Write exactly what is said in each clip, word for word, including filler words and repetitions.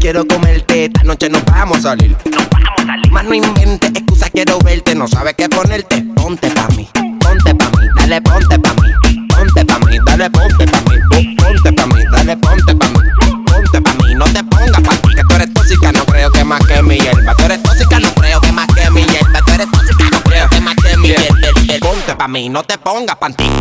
quiero comerte. Esta noche nos vamos a salir. Nos vamos a salir. Más no inventes excusa, quiero verte. No sabes qué ponerte. Ponte pa' mí, ponte pa' mí, dale ponte pa' mí. Ponte pa' mí, dale ponte pa' mí. Oh, ponte pa' mí, dale ponte pa' mí. Ponte pa' mí, no te pongas pa' ti. Que tú eres tóxica, no creo que más que mi hierba. Tú eres tóxica, no creo que más que mi hierba. Tú eres tóxica, no creo que más que mi hierba. Ponte pa' mí, no te pongas pa' ti.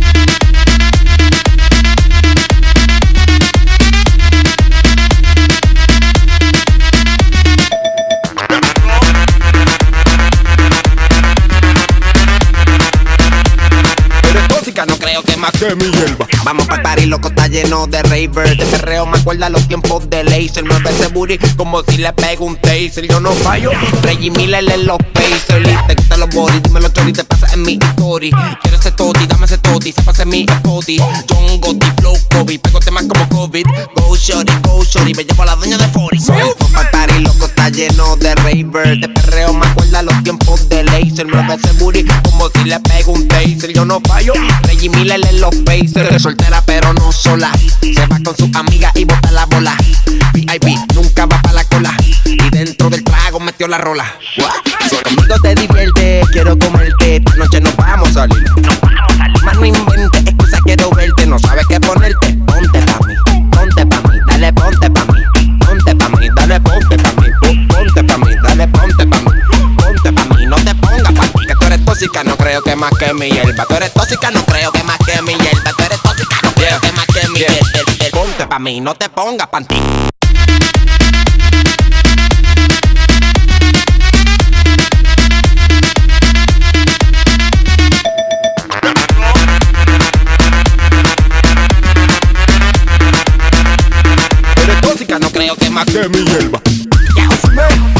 No creo que más que mi hierba. Vamos pa'l party, loco, está lleno de ravers. De perreo me acuerda los tiempos de laser. Mueve ese booty como si le pego un taser. Yo no fallo, Reggie Miller en los Pacers. Y te gustan los bodies, dímelo chori, te pasa en mi story. Quiero ese toti, dame ese toti, se pasa en mi spotty. John Gotti, Flow Kobe, pego temas como COVID. Go shorty, go shorty, me llevo a la dueña de cuarenta. Vamos pa'l party, loco, está lleno de ravers. De perreo me acuerda los tiempos de laser. Mueve ese booty como si le pego un taser. Yo no fallo, Reggie Miller en los Pacers. Soltera pero no sola, se va con su amiga y bota la bola. V I P nunca va pa' la cola, y dentro del trago metió la rola. Si conmigo te diviertes, quiero comerte. Esta noche nos vamos a salir. Nos vamos a salir. Más no inventes excusa, quiero verte. No sabes qué ponerte. Ponte pa' mí, ponte pa' mí, dale ponte pa' mí. Ponte pa' mí, dale ponte pa' mí. Ponte pa' mí, dale ponte pa' mí. Ponte pa' mí, no te pongas pa' ti. Que tú eres tóxica, no creo que más que mi hierba. Tú eres tóxica, no creo que más que mi hierba. Tú eres tóxica, no creo que más que mi hierba. Ponte pa' mí, no te pongas pa' ti. Tú eres tóxica, no creo que más que mi hierba. Ya,